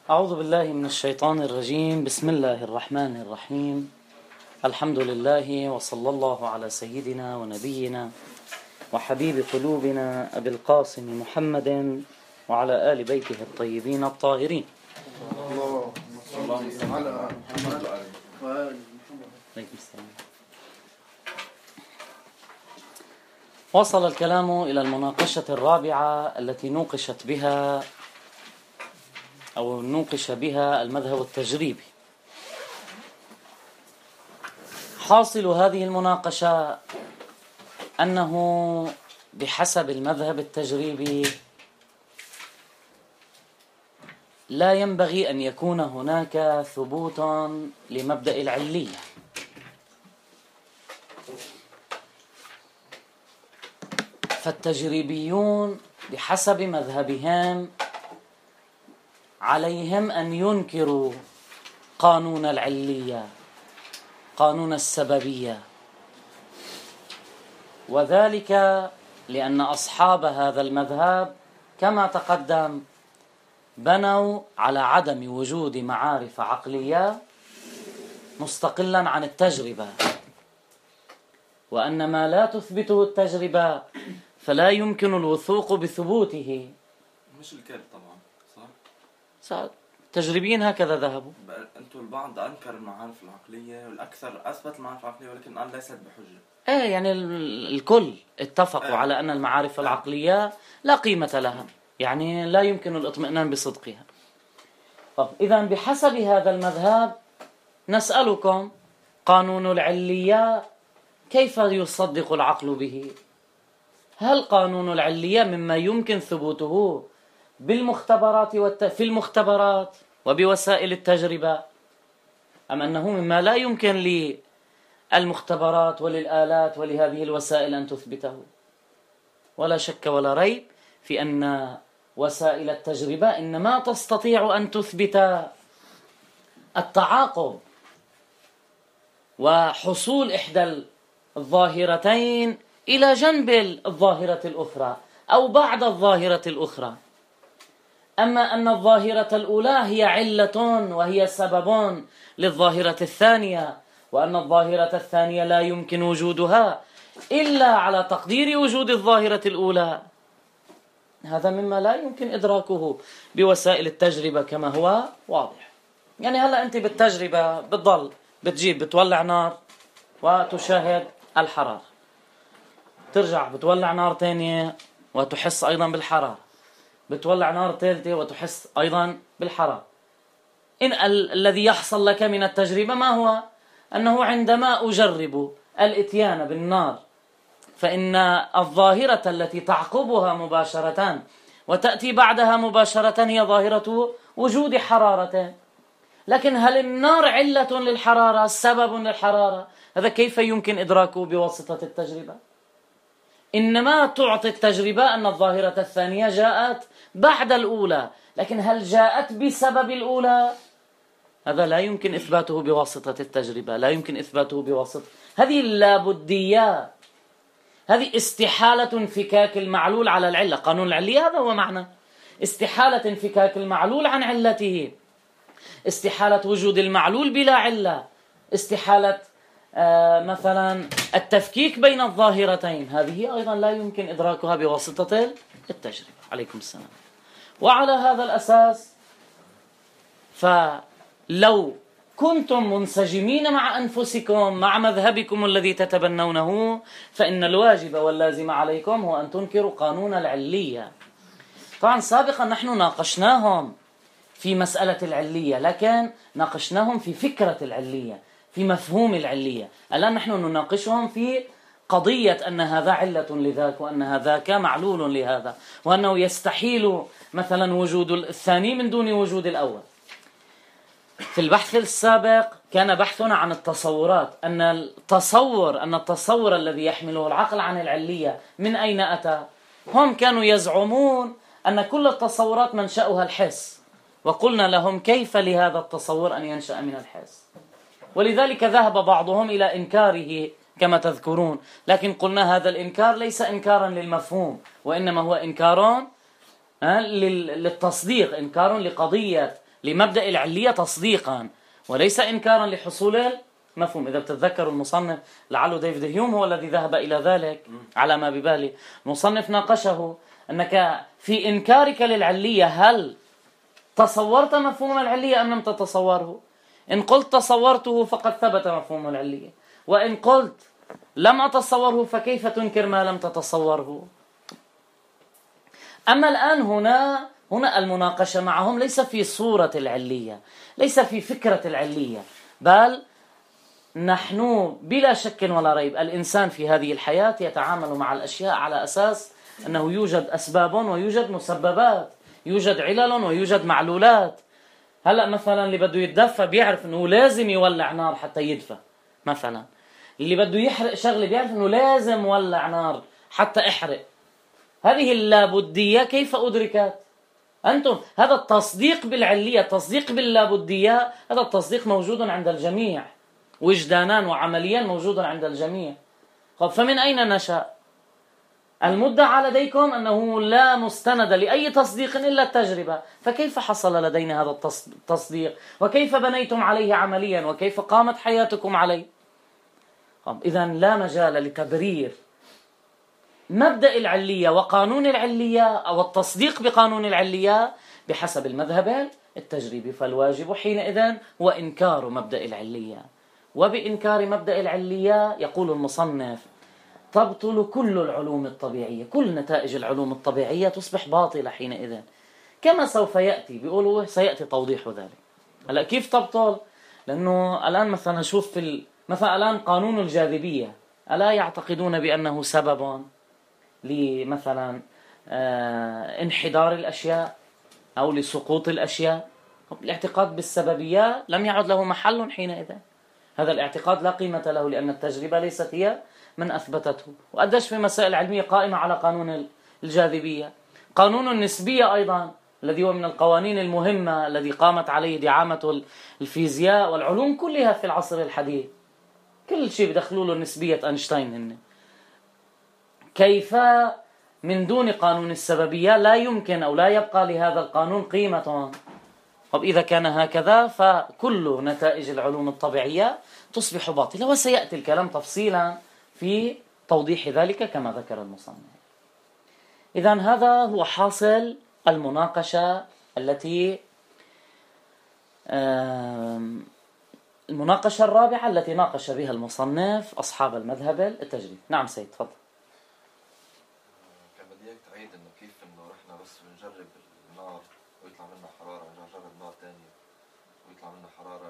أعوذ بالله من الشيطان الرجيم. بسم الله الرحمن الرحيم. الحمد لله وصلى الله على سيدنا ونبينا وحبيب قلوبنا أبي القاسم محمد وعلى آل بيته الطيبين الطاهرين. وصل الكلام إلى المناقشة الرابعة التي نوقش بها المذهب التجريبي. حاصل هذه المناقشة أنه بحسب المذهب التجريبي لا ينبغي أن يكون هناك ثبوت لمبدأ العلية، فالتجريبيون بحسب مذهبهم عليهم أن ينكروا قانون العلية، قانون السببية، وذلك لأن أصحاب هذا المذهب كما تقدم بنوا على عدم وجود معارف عقلية مستقلا عن التجربة، وأن ما لا تثبته التجربة فلا يمكن الوثوق بثبوته. مش الكل طبعا، صح؟ تجريبيين هكذا ذهبوا. أنتم البعض أنكر المعارف العقلية والأكثر أثبت المعارف العقلية، ولكن قال ليست بحجة. يعني الكل اتفقوا على أن المعارف العقلية لا قيمة لها، يعني لا يمكن الاطمئنان بصدقها. طب إذن بحسب هذا المذهب نسألكم، قانون العلية كيف يصدق العقل به؟ هل قانون العلية مما يمكن ثبوته بالمختبرات في المختبرات وبوسائل التجربة، أم أنه مما لا يمكن للمختبرات وللآلات ولهذه الوسائل أن تثبته؟ ولا شك ولا ريب في أن وسائل التجربة إنما تستطيع أن تثبت التعاقب وحصول إحدى الظاهرتين إلى جنب الظاهرة الأخرى أو بعد الظاهرة الأخرى. أما أن الظاهرة الأولى هي علة وهي سبب للظاهرة الثانية، وأن الظاهرة الثانية لا يمكن وجودها إلا على تقدير وجود الظاهرة الأولى، هذا مما لا يمكن إدراكه بوسائل التجربة كما هو واضح. يعني هلأ أنت بالتجربة بتولع نار وتشاهد الحرارة، ترجع بتولع نار تانية وتحس أيضا بالحرارة، بتولع نار ثالثة وتحس أيضا بالحرارة. الذي يحصل لك من التجربة ما هو؟ أنه عندما أجرب الإتيان بالنار فإن الظاهرة التي تعقبها مباشرة وتأتي بعدها مباشرة هي ظاهرة وجود حرارة. لكن هل النار علة للحرارة، سبب للحرارة؟ هذا كيف يمكن إدراكه بواسطة التجربة؟ إنما تعطي التجربة أن الظاهرة الثانية جاءت بعد الأولى، لكن هل جاءت بسبب الأولى؟ هذا لا يمكن إثباته بواسطة التجربة، لا يمكن إثباته بواسطة هذه اللابدية، هذه استحالة انفكاك المعلول على العلة. قانون العلية هذا هو معنى استحالة انفكاك المعلول عن علته، استحالة وجود المعلول بلا علة، استحالة مثلا التفكيك بين الظاهرتين، هذه أيضا لا يمكن إدراكها بواسطة التجربة. عليكم السلام. وعلى هذا الأساس فلو كنتم منسجمين مع أنفسكم مع مذهبكم الذي تتبنونه فإن الواجب واللازم عليكم هو أن تنكروا قانون العلية. طبعا سابقا نحن ناقشناهم في مسألة العلية، لكن ناقشناهم في فكرة العلية، في مفهوم العلية. الآن نحن نناقشهم في قضية أن هذا علة لذاك، وأن هذاك معلول لهذا، وأنه يستحيل مثلا وجود الثاني من دون وجود الأول. في البحث السابق كان بحثنا عن التصورات، أن التصور الذي يحمله العقل عن العلية من أين أتى؟ هم كانوا يزعمون أن كل التصورات منشأها الحس، وقلنا لهم كيف لهذا التصور أن ينشأ من الحس، ولذلك ذهب بعضهم إلى إنكاره كما تذكرون، لكن قلنا هذا الإنكار ليس إنكارا للمفهوم، وإنما هو إنكار للتصديق، إنكار لقضية لمبدأ العلية تصديقا وليس إنكارا لحصول المفهوم. إذا بتتذكروا المصنف، لعله ديفيد هيوم هو الذي ذهب إلى ذلك على ما ببالي، المصنف ناقشه أنك في إنكارك للعلية هل تصورت مفهوم العلية أم لم تتصوره؟ إن قلت تصورته فقد ثبت مفهوم العلية، وإن قلت لم أتصوره فكيف تنكر ما لم تتصوره؟ أما الآن هنا المناقشة معهم ليس في صورة العلية، ليس في فكرة العلية، بل نحن بلا شك ولا ريب الإنسان في هذه الحياة يتعامل مع الأشياء على أساس أنه يوجد أسباب ويوجد مسببات، يوجد علل ويوجد معلولات. هلأ مثلا اللي بده يتدفى بيعرف أنه لازم يولع نار حتى يدفى، مثلا اللي بده يحرق شغله بيعرف أنه لازم يولع نار حتى احرق. هذه اللابدية كيف أدركت؟ أنتم هذا التصديق بالعلية، التصديق باللابدية، هذا التصديق موجود عند الجميع وجدانا وعمليا موجود عند الجميع. فمن أين نشأ؟ المدعى لديكم أنه لا مستند لأي تصديق إلا التجربة، فكيف حصل لدينا هذا التصديق؟ وكيف بنيتم عليه عمليا؟ وكيف قامت حياتكم عليه؟ إذن لا مجال لتبرير مبدأ العلية وقانون العلية أو التصديق بقانون العلية بحسب المذهب التجريبي، فالواجب حينئذ وإنكار مبدأ العلية. وبإنكار مبدأ العلية يقول المصنف تبطل كل العلوم الطبيعية، كل نتائج العلوم الطبيعية تصبح باطلة حينئذ، كما سوف يأتي، بيقولوا سيأتي توضيح ذلك. هلا كيف تبطل؟ لأنه الآن مثلا نشوف مثلا الآن قانون الجاذبية، ألا يعتقدون بأنه سبب لمثلا انحدار الأشياء أو لسقوط الأشياء؟ الاعتقاد بالسببية لم يعد له محل حينئذ، هذا الاعتقاد لا قيمة له لأن التجربة ليست هي من أثبتته. وأدش في مسائل علمية قائمة على قانون الجاذبية. قانون النسبية أيضا الذي هو من القوانين المهمة الذي قامت عليه دعامة الفيزياء والعلوم كلها في العصر الحديث، كل شيء بدخلوا له نسبية أينشتاين هن. كيف من دون قانون السببية لا يمكن أو لا يبقى لهذا القانون قيمة؟ طب إذا كان هكذا فكل نتائج العلوم الطبيعية تصبح باطلة، وسيأتي الكلام تفصيلا في توضيح ذلك كما ذكر المصنف. إذن هذا هو حاصل المناقشة المناقشة الرابعة التي ناقش بها المصنف أصحاب المذهب التجريبي. نعم سيد تفضل. كان بدي اياك تعيد انه كيف انه رحنا بس بنجرب النار ويطلع منها حرارة، ونجرب نار تانية ويطلع منها حرارة،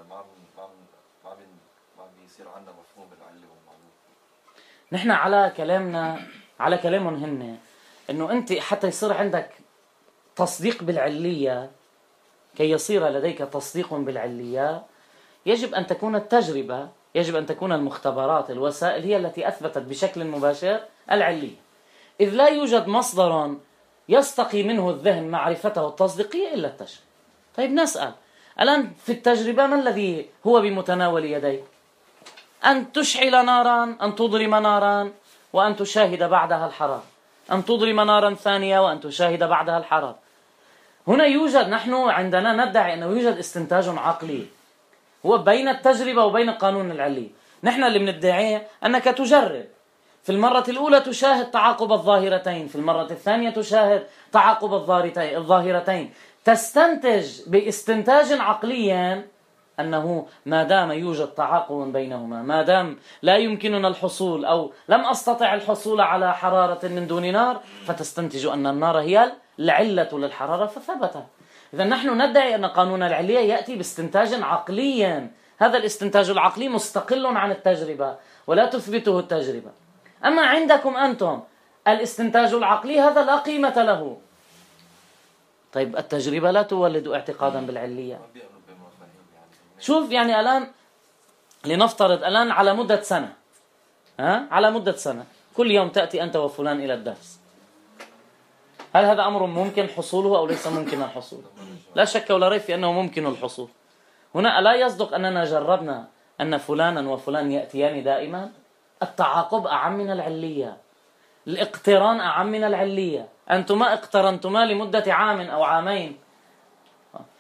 ما بيصير عندنا مفهوم العلة والمعلوم. نحن على كلامهم هن انه انت حتى يصير عندك تصديق بالعلية، كي يصير لديك تصديق بالعلية يجب أن تكون التجربة، يجب أن تكون المختبرات، الوسائل هي التي أثبتت بشكل مباشر العلية، إذ لا يوجد مصدر يستقي منه الذهن معرفته التصديقية إلا التجربة. طيب نسأل الآن في التجربة ما الذي هو بمتناول يديك؟ أن تشعل نارا، أن تضرم نارا وأن تشاهد بعدها الحرارة، أن تضرم نارا ثانية وأن تشاهد بعدها الحرارة. هنا يوجد، نحن عندنا ندعي أنه يوجد استنتاج عقلي هو بين التجربة وبين قانون العلية. نحن اللي بندعيه أنك تجرب، في المرة الأولى تشاهد تعاقب الظاهرتين، في المرة الثانية تشاهد تعاقب الظاهرتين، تستنتج باستنتاج عقلي أنه ما دام يوجد تعاقب بينهما، ما دام لا يمكننا الحصول أو لم أستطع الحصول على حرارة من دون نار، فتستنتج أن النار هي العلة للحرارة فثبت. إذا نحن ندعي أن قانون العلية يأتي باستنتاج عقلي، هذا الاستنتاج العقلي مستقل عن التجربة ولا تثبته التجربة. أما عندكم أنتم الاستنتاج العقلي هذا لا قيمة له. طيب التجربة لا تولد اعتقادا بالعلية. شوف يعني الآن لنفترض الآن على مدة سنة، على مدة سنة كل يوم تأتي أنت وفلان إلى الدرس، هل هذا أمر ممكن حصوله أو ليس ممكن الحصول؟ لا شك ولا ريب في أنه ممكن الحصول. هنا ألا يصدق أننا جربنا أن فلانا وفلان يأتيان دائما؟ التعاقب أعم من العلية، الاقتران أعم من العلية. أنتما اقترنتما لمدة عام أو عامين،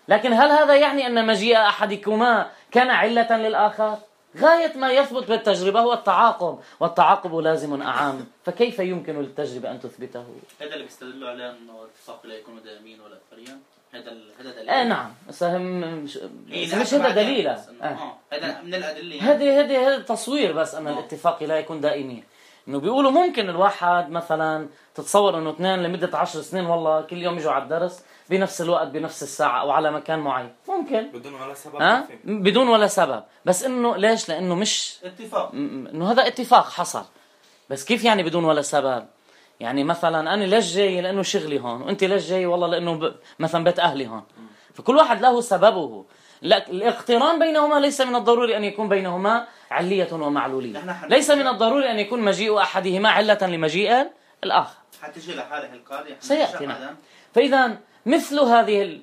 لكن هل هذا يعني أن مجيء أحدكما كان علة للآخر؟ غاية ما يثبت بالتجربة هو التعاقب، والتعاقب لازم أعام، فكيف يمكن للتجربة أن تثبته؟ هذا اللي بيستدلوا عليه أنه الاتفاق لا يكون دائمين ولا أكثريا. هذا دليل. نعم، مش هذا دليل. هذا من الأدلة. هذا تصوير بس أن الاتفاق لا يكون دائمين. إنه بيقولوا ممكن الواحد مثلا تتصور إنه اثنين لمدة 10 سنين والله كل يوم يجوا على الدرس بنفس الوقت بنفس الساعة أو على مكان معين، ممكن بدون ولا سبب. بدون ولا سبب، بس إنه ليش؟ لأنه مش اتفاق، إنه هذا اتفاق حصل، بس كيف يعني بدون ولا سبب؟ يعني مثلا أنا ليش جاي؟ لأنه شغلي هون، وأنت ليش جاي؟ والله لأنه مثلا بيت أهلي هون. فكل واحد له سببه. لا، الاقتران بينهما ليس من الضروري أن يكون بينهما علية ومعلولية. ليس من الضروري أن يكون مجيء أحدهما علة لمجيء الآخر. حتى لحاله القاضي سيأتينا. فإذا مثل هذه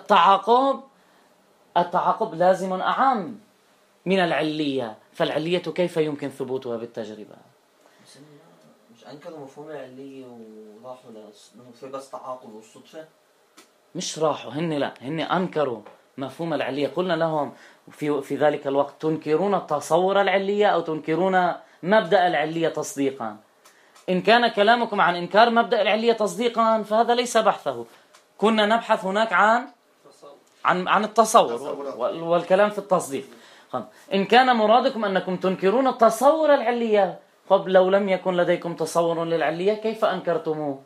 التعاقب لازم أعم من العلية، فالعلية كيف يمكن ثبوتها بالتجربة؟ مش أنكروا مفهوم العلية وراحوا في بس تعاقب والصدفة؟ مش راحوا هن أنكروا مفهوم العلية. قلنا لهم في ذلك الوقت تنكرون التصور العلية أو تنكرون مبدأ العلية تصديقا. إن كان كلامكم عن إنكار مبدأ العلية تصديقا فهذا ليس بحثه. كنا نبحث هناك عن التصور والكلام في التصديق. إن كان مرادكم أنكم تنكرون التصور العلية، طب لو لم يكن لديكم تصور للعلية كيف أنكرتموه؟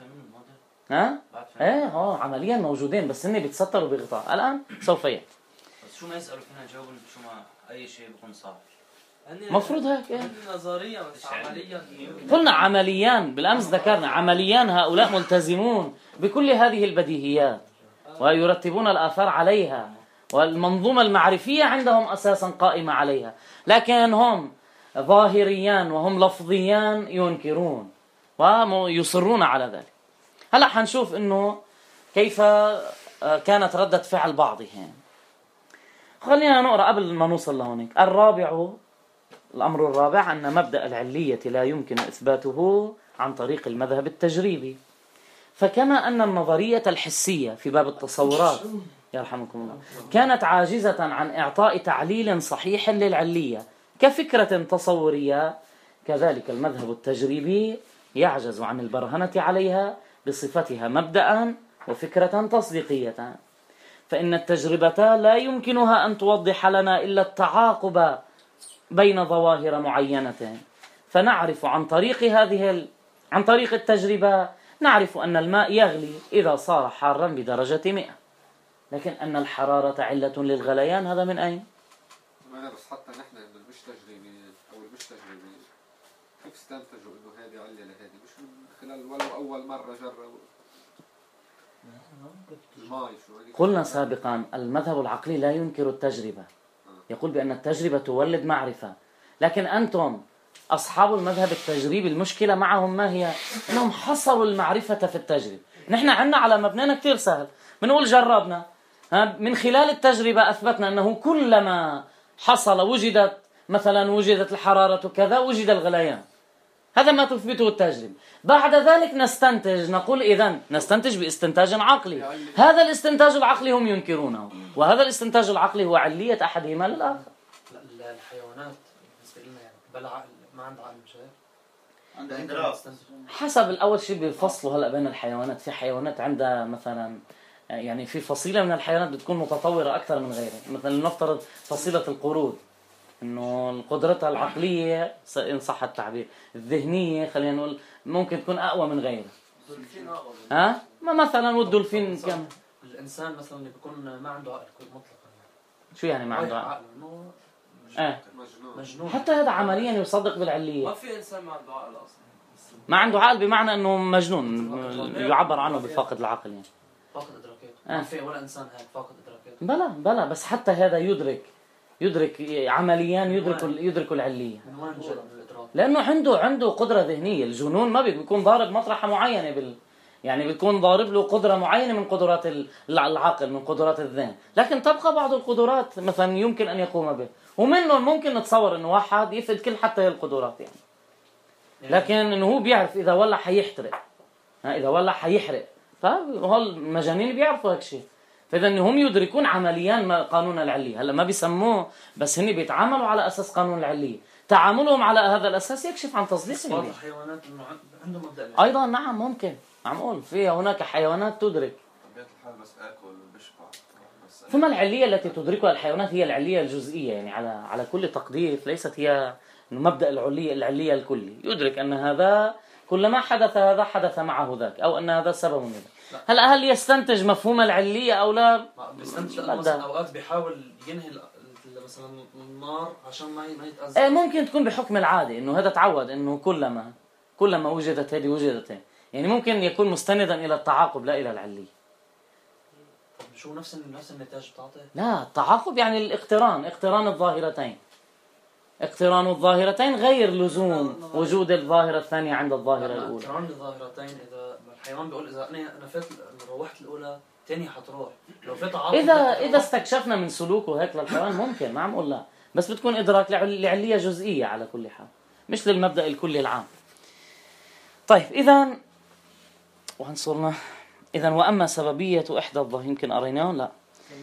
عمليا موجودين بس هن بيتستروا بغطاء. الآن سوف يأتي. بس شو ما يسألوا فينا جاوبوا شو ما أي شيء بيكون صح. مفروض هيك. نظريا بس عمليا. قلنا عمليان، بالأمس ذكرنا عمليان هؤلاء ملتزمون بكل هذه البديهيات ويرتبون الآثار عليها، والمنظومة المعرفية عندهم أساسا قائمة عليها، لكن هم ظاهريان وهم لفظيان ينكرون ويصرون على ذلك. هلأ حنشوف إنه كيف كانت ردة فعل بعضهم. خلينا نقرأ قبل ما نوصل لهونيك. الأمر الرابع أن مبدأ العلية لا يمكن إثباته عن طريق المذهب التجريبي. فكما أن النظرية الحسية في باب التصورات يرحمكم الله كانت عاجزة عن إعطاء تعليل صحيح للعلية كفكرة تصورية، كذلك المذهب التجريبي يعجز عن البرهنة عليها بصفتها مبدأ وفكرة تصديقية. فإن التجربة لا يمكنها أن توضح لنا إلا التعاقب بين ظواهر معينة، فنعرف عن طريق التجربة نعرف أن الماء يغلي إذا صار حارا بدرجة 100، لكن أن الحرارة علة للغليان هذا من أين؟ بس حتى نحن المش تجريبيين أو المش تجريبيين كيف استنتجوا إنه هذه علة لهذه؟ مش من خلال ولو أول مرة جربوا الماء. قلنا سابقا المذهب العقلي لا ينكر التجربة، يقول بأن التجربة تولد معرفة، لكن أنتم أصحاب المذهب التجريبي المشكلة معهم ما هي؟ أنهم حصروا المعرفة في التجربة. نحن عنا على مبنانا كتير سهل، بنقول جربنا من خلال التجربة أثبتنا أنه كلما حصل وجدت الحرارة كذا وجد الغليان، هذا ما تثبته التجربة. بعد ذلك نقول نستنتج باستنتاج عقلي، هذا الاستنتاج العقلي هم ينكرونه، وهذا الاستنتاج العقلي هو علية أحدهما للآخر. الحيوانات بالنسبة لنا يعني بلا عقل، ما عندها عقل، مش عندها إدراك. حسب الأول شيء بيفصلوا هلأ بين الحيوانات. في حيوانات عندها مثلا يعني في فصيلة من الحيوانات بتكون متطورة أكثر من غيرها، مثلا نفترض فصيلة القرود إنه قدرتها العقلية إن صح التعبير الذهنية خلينا نقول ممكن تكون أقوى من غيرها. ما مثلا والدولفين كم الإنسان مثلا اللي بيكون ما عنده عقل مطلقا. شو يعني ما عنده عقل؟ مجنون. حتى هذا عمليا يصدق بالعلية. ما في إنسان ما عنده عقل أصلا. ما عنده عقل بمعنى إنه مجنون، يعبر عنه بفاقد العقل يعني. فاقد إدراكات. ما في ولا إنسان هيك فاقد إدراكات. بلا بس حتى هذا يدرك عمليا يدرك العلية. من وين جاء الإدراك؟ لأنه عنده قدرة ذهنية. الجنون ما بيكون ضارب مطرحة معينة يعني بيكون ضارب له قدرة معينة من قدرات العقل، من قدرات الذهن، لكن تبقى بعض القدرات مثلا يمكن أن يقوم به، ومنهم ممكن نتصور إنه واحد يفقد كل حتى هي القدرات يعني. لكن إنه هو بيعرف إذا ولع حيحترق، إذا ولع حيحرق، فهو المجانين بيعرفوا هيك شيء. فإذا هم يدركون عمليا قانون العلية. هلا ما بيسموه، بس هن بيتعاملوا على أساس قانون العلية. تعاملهم على هذا الأساس يكشف عن تصديقهم. بعض الحيوانات إنه عندهم مبدأ أيضا نعم ممكن، عم أقول فيها هناك حيوانات تدرك. طبيعة الحال بس آكل بشبع بس. ثم العلية التي تدركها الحيوانات هي العلية الجزئية، يعني على كل تقدير، ليست هي مبدأ العلية الكلي. يدرك أن هذا كلما حدث هذا حدث معه ذاك، أو أن هذا سبب من ذاك. هل يستنتج مفهوم العلية أو لا؟ بيستنتج مثلا أوقات بيحاول ينهي مثلا النار عشان ما يتأذى. ممكن تكون بحكم العادة، إنه هذا تعود إنه كلما وجدت هذه وجدت هذه. يعني ممكن يكون مستندا إلى التعاقب لا إلى العلية. طب شو نفس النتاج بتعطي؟ لا، التعاقب يعني اقتران الظاهرتين. اقتران الظاهرتين غير لزوم وجود الظاهرة الثانية عند الظاهرة الأولى. اقتران الظاهرتين، إذا الحيوان بيقول إذا أنا روحت الأولى تاني حتروح، لو في تعاقب إذا استكشفنا من سلوكه هيك للحيوان ممكن، ما عم أقول لا، بس بتكون إدراك لعلية جزئية على كل حال، مش للمبدأ الكلي العام. طيب إذا وين صرنا؟ إذا وأما سببية إحدى الظاهرتين، يمكن قريناه لا.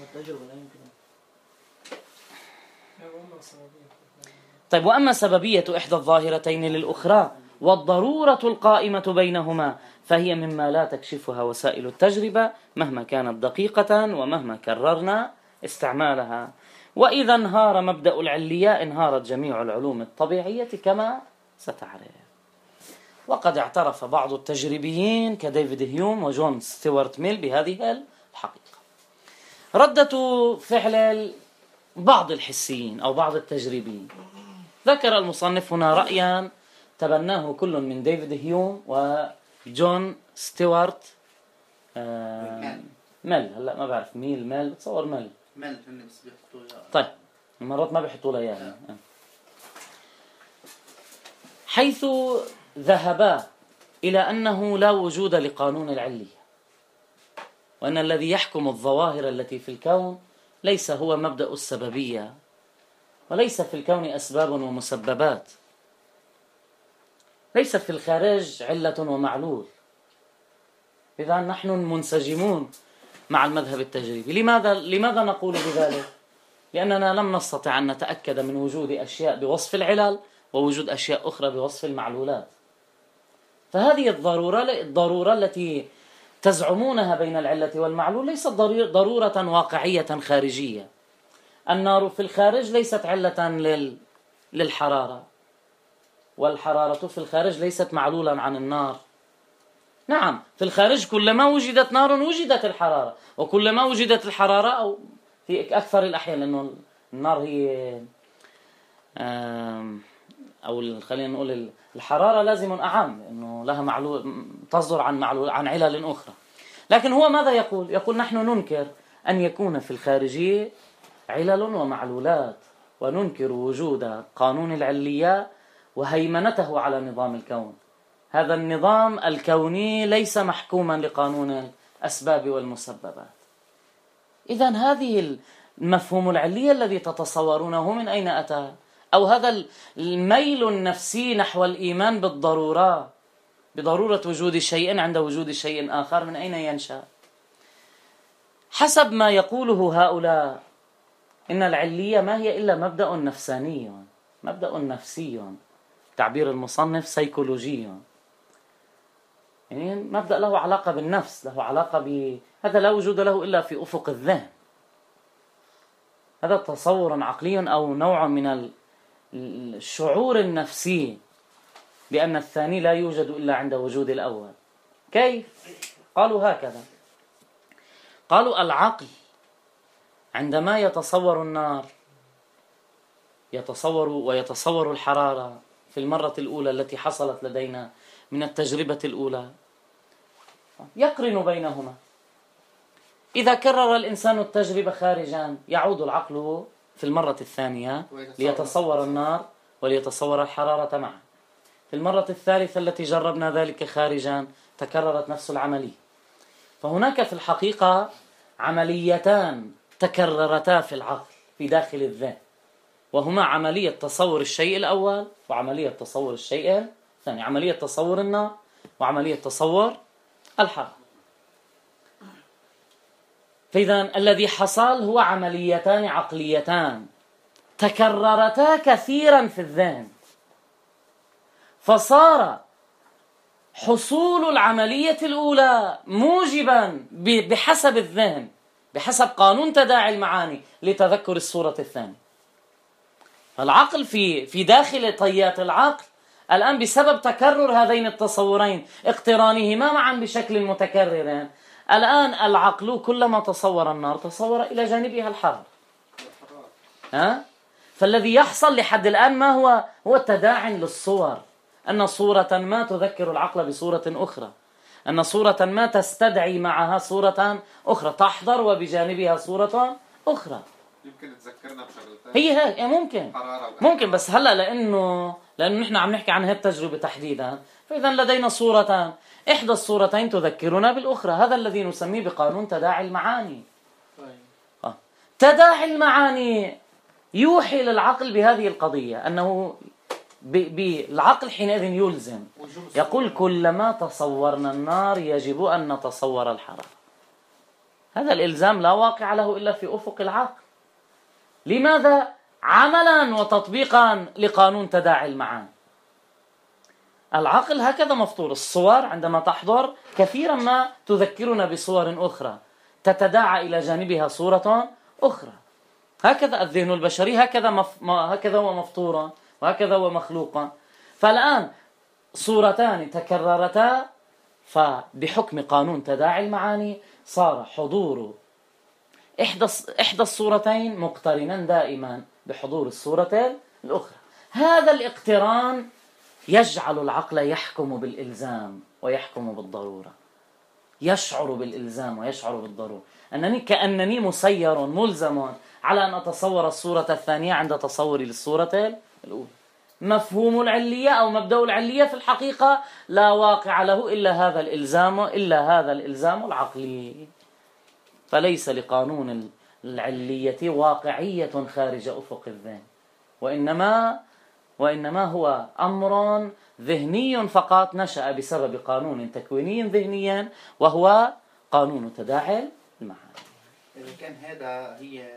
طيب وأما سببية إحدى الظاهرتين للأخرى والضرورة القائمة بينهما فهي مما لا تكشفها وسائل التجربة مهما كانت دقيقة ومهما كررنا استعمالها. وإذا انهار مبدأ العلية انهارت جميع العلوم الطبيعية كما ستعرف. وقد اعترف بعض التجريبيين كديفيد هيوم وجون ستيوارت ميل بهذه الحقيقة. ردة فعل بعض الحسيين أو بعض التجريبيين. ذكر المصنف هنا رأيا تبناه كل من ديفيد هيوم وجون ستيوارت ميل. هلا ما بعرف ميل بتصور ميل بس بيحطوا. طيب مرات ما بيحطوا له اياها. حيث ذهبا إلى أنه لا وجود لقانون العلية، وأن الذي يحكم الظواهر التي في الكون ليس هو مبدأ السببية، وليس في الكون أسباب ومسببات، ليس في الخارج علة ومعلول. إذا نحن منسجمون مع المذهب التجريبي. لماذا نقول بذلك؟ لأننا لم نستطع أن نتأكد من وجود أشياء بوصف العلل ووجود أشياء أخرى بوصف المعلولات. فهذه الضرورة التي تزعمونها بين العلة والمعلول ليست ضرورة واقعية خارجية. النار في الخارج ليست علة للحرارة، والحرارة في الخارج ليست معلولا عن النار. نعم، في الخارج كلما وجدت نار وجدت الحرارة، وكلما وجدت الحرارة أو في أكثر الأحيان، لأنه النار هي أو خلينا نقول الحرارة لازم أعم، إنه لها معلول تصدر عن علل أخرى. لكن هو ماذا يقول؟ يقول نحن ننكر أن يكون في الخارجية علل ومعلولات، وننكر وجود قانون العلية وهيمنته على نظام الكون. هذا النظام الكوني ليس محكوما لقانون الأسباب والمسببات. إذن هذه المفهوم العلية الذي تتصورونه من أين أتى؟ أو هذا الميل النفسي نحو الإيمان بضرورة وجود شيء عند وجود شيء آخر من أين ينشأ؟ حسب ما يقوله هؤلاء إن العلية ما هي إلا مبدأ نفساني، مبدأ نفسي، تعبير المصنف سيكولوجي، يعني مبدأ له علاقة بالنفس، له علاقة هذا لا وجود له إلا في أفق الذهن. هذا تصور عقلي أو نوع من الشعور النفسي بأن الثاني لا يوجد إلا عند وجود الأول. كيف؟ قالوا هكذا، قالوا العقل عندما يتصور النار ويتصور الحرارة في المرة الأولى التي حصلت لدينا من التجربة الأولى، يقرن بينهما. إذا كرر الإنسان التجربة خارجا يعود العقل في المرة الثانية ليتصور النار وليتصور الحرارة معا. في المرة الثالثة التي جربنا ذلك خارجا تكررت نفس العملية. فهناك في الحقيقة عمليتان تكررتا في العقل في داخل الذهن، وهما عملية تصور الشيء الأول وعملية تصور الشيء الثاني، عملية تصور النار وعملية تصور الحرارة. فإذا الذي حصل هو عمليتان عقليتان تكررتا كثيرا في الذهن، فصار حصول العملية الأولى موجبا بحسب الذهن، بحسب قانون تداعي المعاني لتذكر الصورة الثانية. فالعقل في داخل طيات العقل الآن بسبب تكرر هذين التصورين اقترانهما معا بشكل متكرر، الآن العقل كلما تصور النار تصور إلى جانبها الحر. فالذي يحصل لحد الآن ما هو التداعي للصور، أن صورة ما تذكر العقل بصورة أخرى، أن صورة ما تستدعي معها صورة أخرى، تحضر وبجانبها صورة أخرى. يمكن تذكرنا بشغلتين. هي ممكن بس هلا لأنه نحن عم نحكي عن هذه التجربة تحديدا، فإذا لدينا صورتان، إحدى الصورتين تذكرنا بالأخرى، هذا الذي نسميه بقانون تداعي المعاني. تداعي المعاني يوحي للعقل بهذه القضية، أنه بالعقل حينئذ يلزم، يقول كلما تصورنا النار يجب أن نتصور الحرارة. هذا الإلزام لا واقع له إلا في أفق العقل. لماذا؟ عملا وتطبيقا لقانون تداعي المعاني. العقل هكذا مفطور، الصور عندما تحضر كثيرا ما تذكرنا بصور أخرى تتداعى إلى جانبها صورة أخرى. هكذا الذهن البشري، هكذا هو مفطورا وهكذا هو مخلوقا. فالآن صورتان تكررتا، فبحكم قانون تداعي المعاني صار حضور إحدى الصورتين مقترنا دائما بحضور الصورة الأخرى. هذا الاقتران يجعل العقل يحكم بالإلزام ويحكم بالضرورة، يشعر بالإلزام ويشعر بالضرورة، كأنني مسير ملزم على أن أتصور الصورة الثانية عند تصوري للصورة الأولى. مفهوم العلية أو مبدأ العلية في الحقيقة لا واقع له إلا هذا الإلزام العقلي، فليس لقانون العلية واقعية خارج أفق الذهن، وإنما هو أمر ذهني فقط نشأ بسبب قانون تكويني ذهني وهو قانون تداعي المعاني. إذا كان هذا هي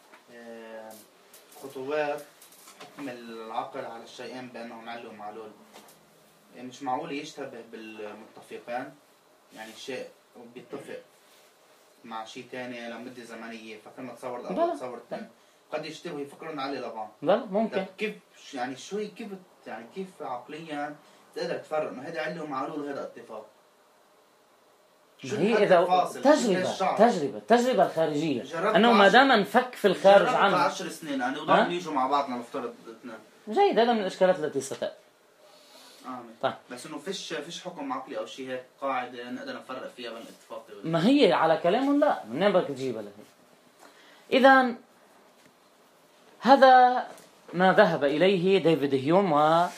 خطوات حكم العقل على الشيئين بأنهم علل ومعلول، يعني مش معقول يشتبه بالمتفقين، يعني شيء بيتفق مع شيء تاني لمدة زمنية، فكما تصور الأول تصور الثاني قد يشتبه يفكرون عليه لبعض. لا ممكن. كيف يعني كيف عقليا تقدر تفرق انه هذا علة ومعلول وهذا اتفاق؟ هي إذا تجربة الخارجية أنه ما دام نفك في الخارج عنه 10 سنين يعني وضعهم يجوا مع بعض نفترض اثنين. جيد، هذا من الإشكالات التي ستأتي. طيب. بس إنه فيش حكم عقلي أو شيء هيك قاعدة نقدر نفرق فيها بين الاتفاق. ما هي على كلام لا، منين بدك تجيبها له؟ إذن هذا ما ذهب إليه ديفيد هيوم وهذا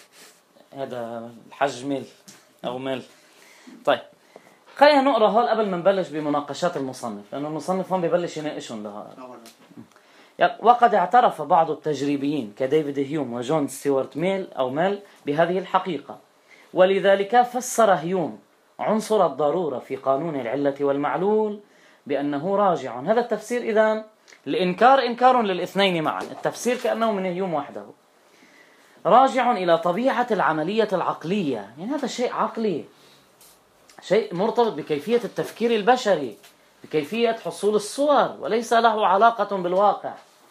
الحج ميل. طيب خلينا نقرأ هول قبل ما نبلش بمناقشات المصنف، لأنه المصنف هم بيبلش يناقشهم لها. وقد اعترف بعض التجريبيين كديفيد هيوم وجون ستيوارت ميل بهذه الحقيقة، ولذلك فسر هيوم عنصر الضرورة في قانون العلة والمعلول بأنه راجع. هذا التفسير إذن الإنكار إنكار للاثنين معا، التفسير كأنه من هيوم وحده، راجع إلى طبيعة العملية العقلية. يعني هذا شيء عقلي، شيء مرتبط بكيفية التفكير البشري، بكيفية حصول الصور، وليس له علاقة بالواقع.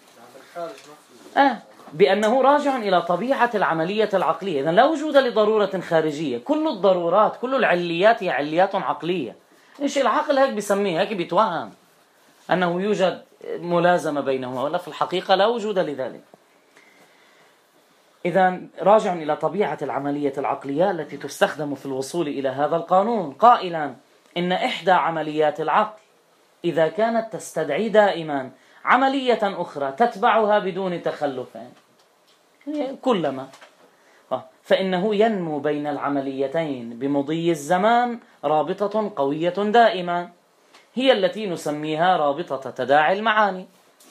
بأنه راجع إلى طبيعة العملية العقلية. إذن لا وجود لضرورة خارجية، كل الضرورات كل العليات هي عليات عقلية. إيش العقل هيك بيسميه، هيك بيتوهم أنه يوجد ملازمة بينهما، ولا في الحقيقة لا وجود لذلك. إذن راجع إلى طبيعة العملية العقلية التي تستخدم في الوصول إلى هذا القانون، قائلا إن إحدى عمليات العقل إذا كانت تستدعي دائما عملية أخرى تتبعها بدون تخلف كلما، فإنه ينمو بين العمليتين بمضي الزمان رابطة قوية دائما، هي التي نسميها رابطة تداعي المعاني.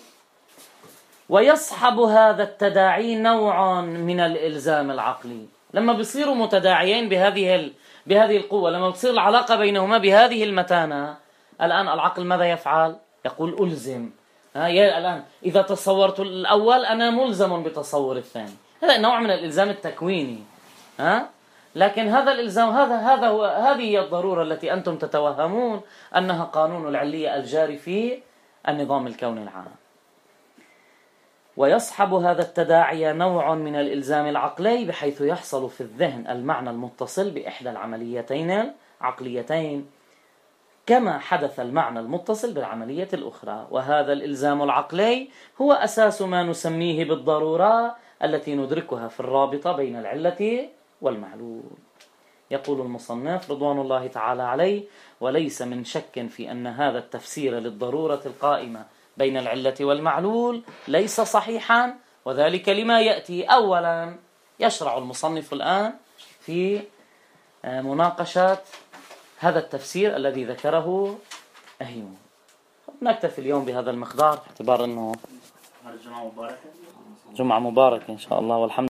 ويصحب هذا التداعي نوع من الإلزام العقلي. لما بيصيروا متداعيين بهذه القوة، لما بتصير العلاقة بينهما بهذه المتانة، الآن العقل ماذا يفعل؟ يقول ألزم. الآن إذا تصورت الأول أنا ملزم بتصور الثاني. هذا نوع من الإلزام التكويني. لكن هذا الإلزام هذه هي الضرورة التي أنتم تتوهمون أنها قانون العلية الجاري في النظام الكوني العام. ويصحب هذا التداعي نوع من الإلزام العقلي بحيث يحصل في الذهن المعنى المتصل بإحدى العمليتين العقليتين كما حدث المعنى المتصل بالعملية الأخرى. وهذا الإلزام العقلي هو أساس ما نسميه بالضرورة التي ندركها في الرابطة بين العلة والمعلول. يقول المصنف رضوان الله تعالى عليه: وليس من شك في أن هذا التفسير للضرورة القائمة بين العلة والمعلول ليس صحيحا، وذلك لما يأتي. أولا يشرع المصنف الآن في مناقشة هذا التفسير الذي ذكره أهيون. نكتفي اليوم بهذا المقدار باعتبار أنه جمعة مباركة إن شاء الله، والحمد